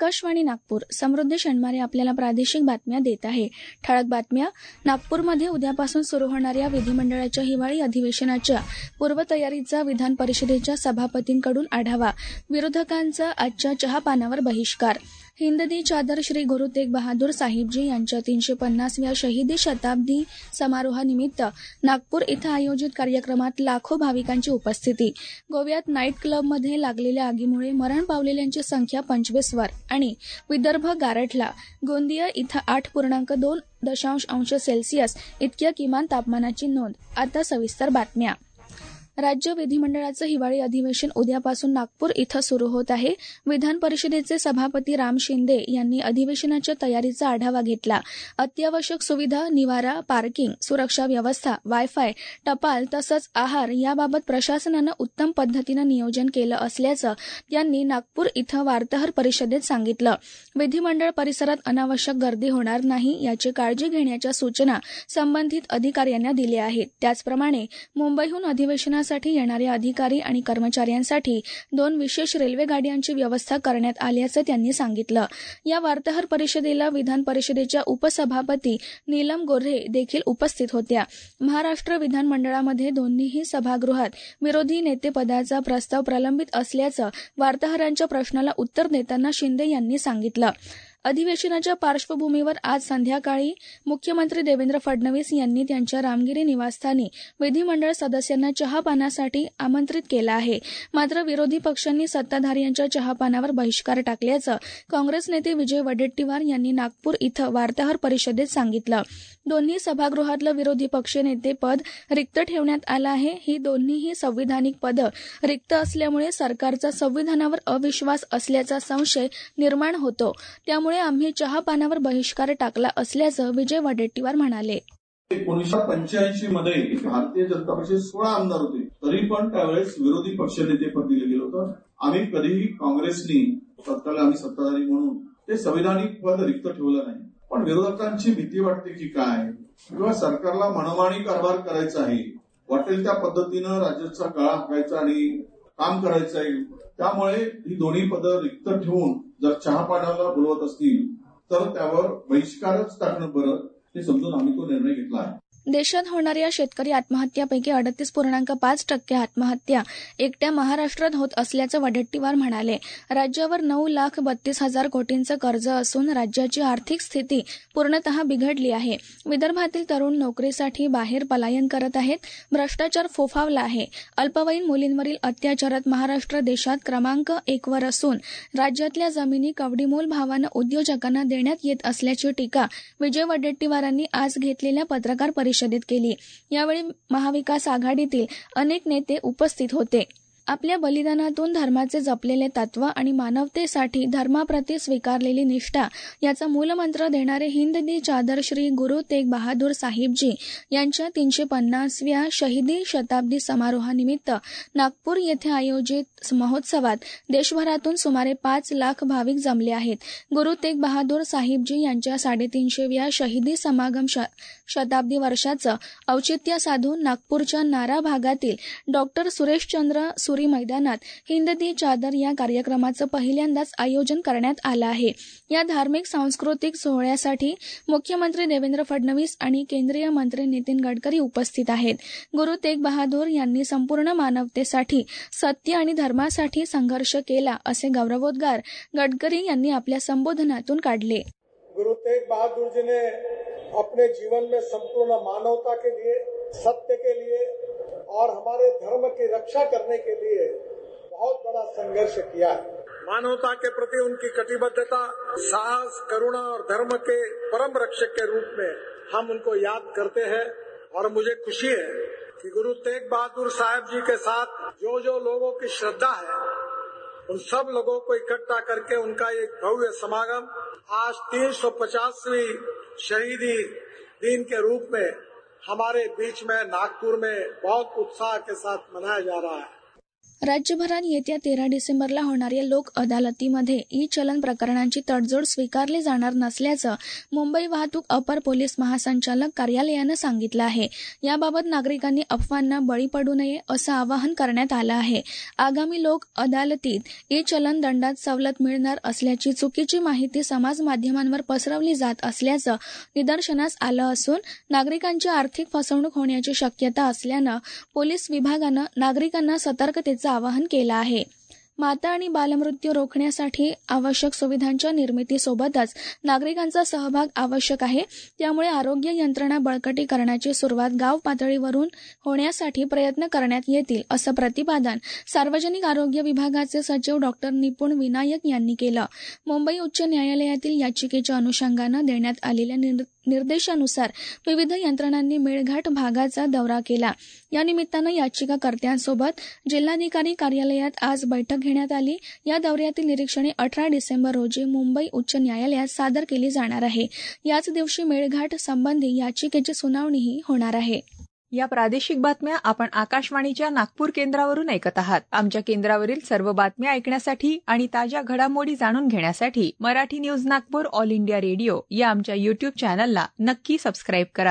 आकाशवाणी नागपूर. समृद्धी शनिवारी आपल्याला प्रादेशिक बातम्या देत आहे. ठळक बातम्या. नागपूरमध्ये उद्यापासून सुरू होणाऱ्या विधिमंडळाच्या हिवाळी अधिवेशनाच्या पूर्वतयारीचा विधान परिषदेच्या सभापतींकडून आढावा. विरोधकांचा आजच्या चहापानावर बहिष्कार. हिंद दी चादर श्री गुरु तेग बहादूर साहिबजी यांच्या 350व्या शहीदी शताब्दी समारोहानिमित्त नागपूर इथं आयोजित कार्यक्रमात लाखो भाविकांची उपस्थिती. गोव्यात नाईट क्लबमध्ये लागलेल्या आगीमुळे मरण पावलेल्यांची संख्या 25 वर आणि विदर्भ गारठला. गोंदिया इथं 8.2 सेल्सिअस इतक्या किमान तापमानाची नोंद. आता सविस्तर बातम्या. राज्य विधिमंडळाचं हिवाळी अधिवेशन उद्यापासून नागपूर इथं सुरू होत आहे. विधान परिषदेचे सभापती राम शिंदे यांनी अधिवेशनाच्या तयारीचा आढावा घेतला. अत्यावश्यक सुविधा, निवारा, पार्किंग, सुरक्षा व्यवस्था, वायफाय, टपाल तसंच आहार याबाबत प्रशासनानं उत्तम पद्धतीनं नियोजन केलं असल्याचं त्यांनी नागपूर इथं वार्ताहर परिषदेत सांगितलं. विधिमंडळ परिसरात अनावश्यक गर्दी होणार नाही याची काळजी घेण्याच्या सूचना संबंधित अधिकाऱ्यांना दिल्या आहेत. त्याचप्रमाणे मुंबईहून अधिवेशनासाठी येणाऱ्या अधिकारी आणि कर्मचाऱ्यांसाठी 2 विशेष रेल्वे गाड्यांची व्यवस्था करण्यात आल्याचं त्यांनी सांगितलं. या वार्ताहर परिषदेला विधान परिषदेच्या उपसभापती नीलम गोऱ्हे देखील उपस्थित होत्या. महाराष्ट्र विधानमंडळामध्ये दोन्हीही सभागृहात विरोधी नेतेपदाचा प्रस्ताव प्रलंबित असल्याचं वार्ताहरांच्या प्रश्नाला उत्तर देताना शिंदे यांनी सांगितलं. अधिवेशनाच्या पार्श्वभूमीवर आज संध्याकाळी मुख्यमंत्री देवेंद्र फडणवीस यांनी त्यांच्या रामगिरी निवासस्थानी विधिमंडळ सदस्यांना चहापानासाठी आमंत्रित केलं आहे. मात्र विरोधी पक्षांनी सत्ताधाऱ्यांच्या चहापानावर बहिष्कार टाकल्याचं काँग्रेस नेते विजय वडेट्टीवार यांनी नागपूर इथं वार्ताहर परिषदेत सांगितलं. दोन्ही सभागृहातलं विरोधी पक्षनेते पद रिक्त ठेवण्यात आलं आहे. ही दोन्हीही संविधानिक पदं रिक्त असल्यामुळे सरकारचा संविधानावर अविश्वास असल्याचा संशय निर्माण होतो. त्यामुळे आम्ही चहापानावर बहिष्कार टाकला असल्याचं विजय वडेट्टीवार म्हणाले. 1985 मध्ये भारतीय जनता पक्षाचे 16 आमदार होते, तरी पण त्यावेळेस विरोधी पक्षनेते पद दिलं गेलं होतं. आम्ही कधीही काँग्रेसनी तत्काळ आम्ही सत्ताधारी म्हणून ते संविधानिक पद रिक्त ठेवलं नाही. पण विरोधकांची भीती वाटते की काय, किंवा सरकारला मनमानी कारभार करायचा आहे, वाटेल त्या पद्धतीनं राज्याचा गळा हाकायचा आणि काम करायचं आहे. त्यामुळे ही दोन्ही पदं रिक्त ठेवून जर चहापानाला बोलवत असतील तर त्यावर बहिष्कारच टाकणं बरं, हे समजून आम्ही तो निर्णय घेतला आहे. देशात होणाऱ्या शेतकरी आत्महत्यापैकी 38.5% आत्महत्या एकट्या महाराष्ट्रात होत असल्याचं वडेट्टीवार म्हणाले. राज्यावर 9,32,000 कोटींचं कर्ज असून राज्याची आर्थिक स्थिती पूर्णतः बिघडली आहे. विदर्भातील तरुण नोकरीसाठी बाहेर पलायन करत आहेत. भ्रष्टाचार फोफावला आहे. अल्पवयीन मुलींवरील अत्याचारात महाराष्ट्र देशात क्रमांक 1 वर असून राज्यातल्या जमिनी कवडीमोल भावानं उद्योजकांना देण्यात येत असल्याची टीका विजय वडेट्टीवारांनी आज घेतलेल्या पत्रकार परिषदेत केली. यावेळी महाविकास आघाडीतील अनेक नेते उपस्थित होते. आपल्या बलिदानातून धर्माचे जपलेले तत्व आणि मानवतेसाठी धर्माप्रती स्वीकारलेली निष्ठा याचा मूलमंत्र देणारे हिंद दी चादर श्री गुरु तेग बहादूर साहिबजी यांच्या 350व्या शहीदी शताब्दी समारोहानिमित्त नागपूर येथे आयोजित महोत्सवात देशभरातून सुमारे 5 लाख भाविक जमले आहेत. गुरु तेग बहादूर साहिबजी यांच्या 350व्या शहीदी समागम शताब्दी वर्षाचं औचित्य साधून नागपूरच्या नारा भागातील डॉक्टर सुरेशचंद्र सुरी मैदानात हिंद दी चादर या कार्यक्रमाचं पहिल्यांदाच आयोजन करण्यात आलं आहे. या धार्मिक सांस्कृतिक सोहळ्यासाठी मुख्यमंत्री देवेंद्र फडणवीस आणि केंद्रीय मंत्री नितीन गडकरी उपस्थित आहेत. गुरु तेग बहादूर यांनी संपूर्ण मानवतेसाठी, सत्य आणि धर्मासाठी संघर्ष केला असे गौरवोद्गार गडकरी यांनी आपल्या संबोधनातून काढले. गुरु तेग बहादुर जी ने अपने जीवन में संपूर्ण मानवता के लिए, सत्य के लिए और हमारे धर्म की रक्षा करने के लिए बहुत बड़ा संघर्ष किया है. मानवता के प्रति उनकी कटिबद्धता, साहस, करुणा और धर्म के परम रक्षक के रूप में हम उनको याद करते हैं. और मुझे खुशी है कि गुरु तेग बहादुर साहब जी के साथ जो जो लोगों की श्रद्धा है, उन सब लोगों को इकट्ठा करके उनका एक भव्य समागम आज 350वीं शहीदी दिन के रूप में हमारे बीच में नागपुर में बहुत उत्साह के साथ मनाया जा रहा है. राज्यभरात येत्या 13 डिसेंबरला होणाऱ्या लोक अदालतीमध्ये ई-चलन प्रकरणांची तडजोड स्वीकारली जाणार नसल्याचं मुंबई वाहतूक अपर पोलीस महासंचालक कार्यालयानं सांगितलं आहे. याबाबत नागरिकांनी अफवांना बळी पडू नये असं आवाहन करण्यात आलं आहे. आगामी लोक अदालतीत ई-चलन दंडात सवलत मिळणार असल्याची चुकीची माहिती समाज माध्यमांवर पसरवली जात असल्याचं निदर्शनास आलं असून नागरिकांची आर्थिक फसवणूक होण्याची शक्यता असल्यानं पोलीस विभागानं नागरिकांना सतर्कतेचं आवाहन केलं आहे. माता आणि बालमृत्यू रोखण्यासाठी आवश्यक सुविधांच्या निर्मितीसोबतच नागरिकांचा सहभाग आवश्यक आहे. त्यामुळे आरोग्य यंत्रणा बळकटीकरणाची सुरुवात गाव पातळीवरून होण्यासाठी प्रयत्न करण्यात येतील असं प्रतिपादन सार्वजनिक आरोग्य विभागाचे सचिव डॉ. निपुण विनायक यांनी केलं. मुंबई उच्च न्यायालयातील याचिकेच्या अनुषंगानं देण्यात आलेल्या निर्देशानुसार विविध यंत्रणांनी मेळघाट भागाचा दौरा केला. या निमित्तानं याचिकाकर्त्यांसोबत जिल्हाधिकारी कार्यालयात आज बैठक घेण्यात आली. या दौऱ्यातील निरीक्षणे 18 डिसेंबर रोजी मुंबई उच्च न्यायालयात सादर केली जाणार आहे. याच दिवशी मेळघाट संबंधी याचिकेची सुनावणीही होणार आहे. या प्रादेशिक बातम्या आपण आकाशवाणीच्या नागपूर केंद्रावरून ऐकत आहात. आमच्या केंद्रावरील सर्व बातम्या ऐकण्यासाठी आणि ताज्या घडामोडी जाणून घेण्यासाठी Marathi news Nagpur all India radio या आमच्या युट्यूब चॅनलला नक्की सबस्क्राईब करा.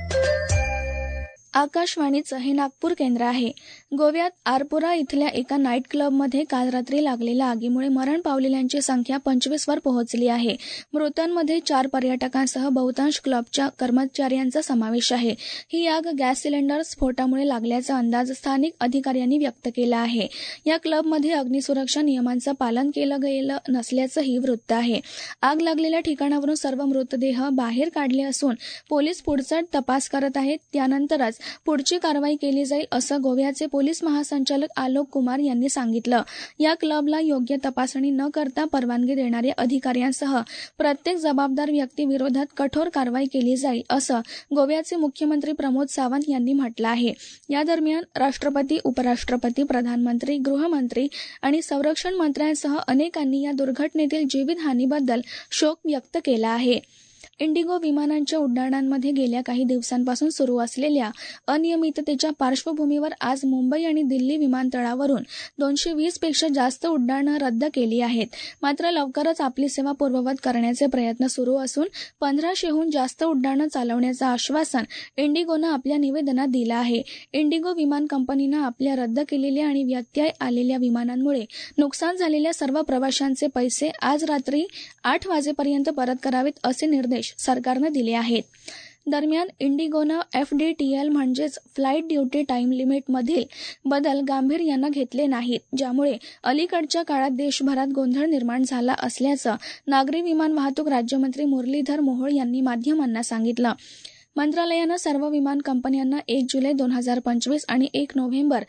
आकाशवाणीचं हे नागपूर केंद्र आहे. गोव्यात आरपुरा इथल्या एका नाईट क्लबमध्ये काल रात्री लागलेल्या आगीमुळे मरण पावलेल्यांची संख्या 25 वर पोहोचली आहे. मृतांमध्ये 4 पर्यटकांसह बहुतांश क्लबच्या कर्मचाऱ्यांचा समावेश आहे. ही आग गॅस सिलेंडर स्फोटामुळे लागल्याचा अंदाज स्थानिक अधिकाऱ्यांनी व्यक्त केला आहे. या क्लबमध्ये अग्निसुरक्षा नियमांचं पालन केलं गेलं नसल्याचंही वृत्त आहे. आग लागलेल्या ठिकाणावरून सर्व मृतदेह बाहेर काढले असून पोलीस पुढचा तपास करत आहेत. त्यानंतरच पुढची कारवाई केली जाईल असं गोव्याचे पोलीस महासंचालक आलोक कुमार यांनी सांगितलं. या क्लबला योग्य तपासणी न करता परवानगी देणाऱ्या अधिकाऱ्यांसह प्रत्येक जबाबदार व्यक्तीविरोधात कठोर कारवाई केली जाईल असं गोव्याचे मुख्यमंत्री प्रमोद सावंत यांनी म्हटलं आहे. या दरम्यान राष्ट्रपती, उपराष्ट्रपती, प्रधानमंत्री, गृहमंत्री आणि संरक्षण मंत्र्यांसह अनेकांनी या दुर्घटनेतील जीवितहानीबद्दल शोक व्यक्त केला आहे. इंडिगो विमानांच्या उड्डाणांमध्ये गेल्या काही दिवसांपासून सुरू असलेल्या अनियमिततेच्या पार्श्वभूमीवर आज मुंबई आणि दिल्ली विमानतळावरून 220 पेक्षा जास्त उड्डाणं रद्द केली आहेत. मात्र लवकरच आपली सेवा पूर्ववत करण्याचे प्रयत्न सुरू असून 1500हून जास्त उड्डाणं चालवण्याचं आश्वासन इंडिगोनं आपल्या निवेदनात दिलं आहे. इंडिगो विमान कंपनीनं आपल्या रद्द केलेल्या आणि व्यत्यय आलेल्या विमानांमुळे नुकसान झालेल्या सर्व प्रवाशांचे पैसे आज रात्री 8 वाजेपर्यंत परत करावेत असे निर्देश सरकारनं दिले आहेत. दरम्यान इंडिगोनं FDTL म्हणजेच फ्लाईट ड्युटी टाईम लिमिटमधील बदल गांभीर्यानं घेतले नाहीत, ज्यामुळे अलीकडच्या काळात देशभरात गोंधळ निर्माण झाला असल्याचं नागरी विमान वाहतूक राज्यमंत्री मुरलीधर मोहोळ यांनी माध्यमांना सांगितलं. मंत्रालयानं सर्व विमान कंपन्यांना 1 जुलै 2025 आणि 1 नोव्हेंबर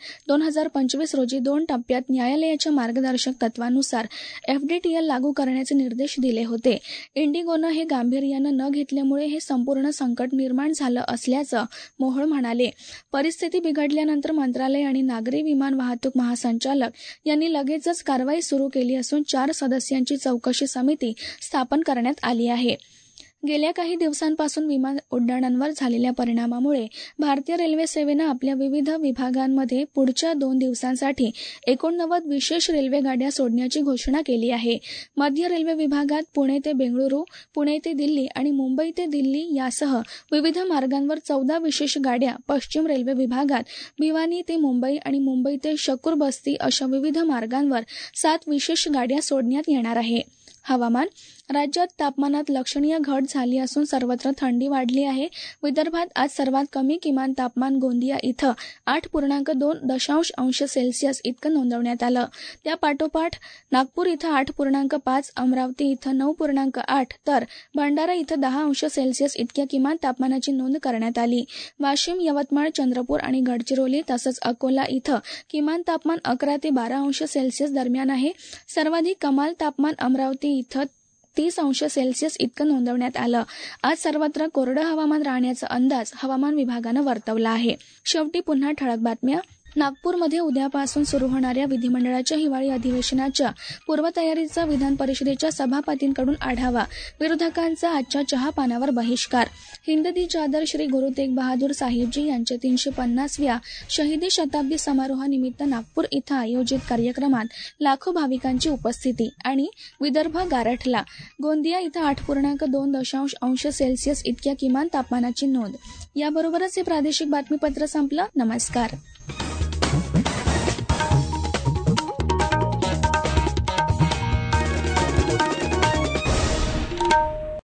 2025 रोजी 2 टप्प्यात न्यायालयाच्या मार्गदर्शक तत्वानुसार FDTL लागू करण्याचे निर्देश दिले होते. इंडिगोनं हे गांभीर्यानं न घेतल्यामुळे हे संपूर्ण संकट निर्माण झालं असल्याचं मोहोळ म्हणाले. परिस्थिती बिघडल्यानंतर मंत्रालय आणि नागरी विमान वाहतूक महासंचालक यांनी लगेचच कारवाई सुरू केली असून 4 सदस्यांची चौकशी समिती स्थापन करण्यात आली आहे. गेल्या काही दिवसांपासून विमान उड्डाणांवर झालेल्या परिणामामुळे भारतीय रेल्वे सेवेनं आपल्या विविध विभागांमध्ये पुढच्या 2 दिवसांसाठी 89 विशेष रेल्वे गाड्या सोडण्याची घोषणा केली आहे. मध्य रेल्वे विभागात पुणे ते बेंगळुरू, पुणे ते दिल्ली आणि मुंबई ते दिल्ली यासह विविध मार्गांवर 14 विशेष गाड्या, पश्चिम रेल्वे विभागात भिवानी ते मुंबई आणि मुंबई ते शकूर बस्ती अशा विविध मार्गांवर 7 विशेष गाड्या सोडण्यात येणार आहे. हवामान. राज्यात तापमानात लक्षणीय घट झाली असून सर्वत्र थंडी वाढली आहे. विदर्भात आज सर्वात कमी किमान तापमान गोंदिया इथं 8.2 अंश सेल्सिअस इतकं नोंदवण्यात आलं. त्यापाठोपाठ नागपूर इथं 8.5, अमरावती इथं 9.8 तर भंडारा इथं 10 अंश सेल्सिअस इतक्या किमान तापमानाची नोंद करण्यात आली. वाशिम, यवतमाळ, चंद्रपूर आणि गडचिरोली तसंच अकोला इथं किमान तापमान 11 ते 12 अंश सेल्सिअस दरम्यान आहे. सर्वाधिक कमाल तापमान अमरावती इथं 30 अंश सेल्सिअस इतकं नोंदवण्यात आलं. आज सर्वत्र कोरडं हवामान राहण्याचा अंदाज हवामान विभागानं वर्तवला आहे. शेवटी पुन्हा ठळक बातम्या. नागपूरमध्ये उद्यापासून सुरू होणाऱ्या विधिमंडळाच्या हिवाळी अधिवेशनाच्या पूर्वतयारीचा विधान परिषदेच्या सभापतींकडून आढावा. विरोधकांचा आजच्या चहापानावर बहिष्कार. हिंददी चादर श्री गुरु तेग बहादूर साहिबजी यांच्या 350व्या शहीदी शताब्दी समारोहानिमित्त नागपूर इथं आयोजित कार्यक्रमात लाखो भाविकांची उपस्थिती. आणि विदर्भ गारठला. गोंदिया इथं 8.2 अंश सेल्सिअस इतक्या किमान तापमानाची नोंद. याबरोबरच हे प्रादेशिक बातमीपत्र संपलं. नमस्कार.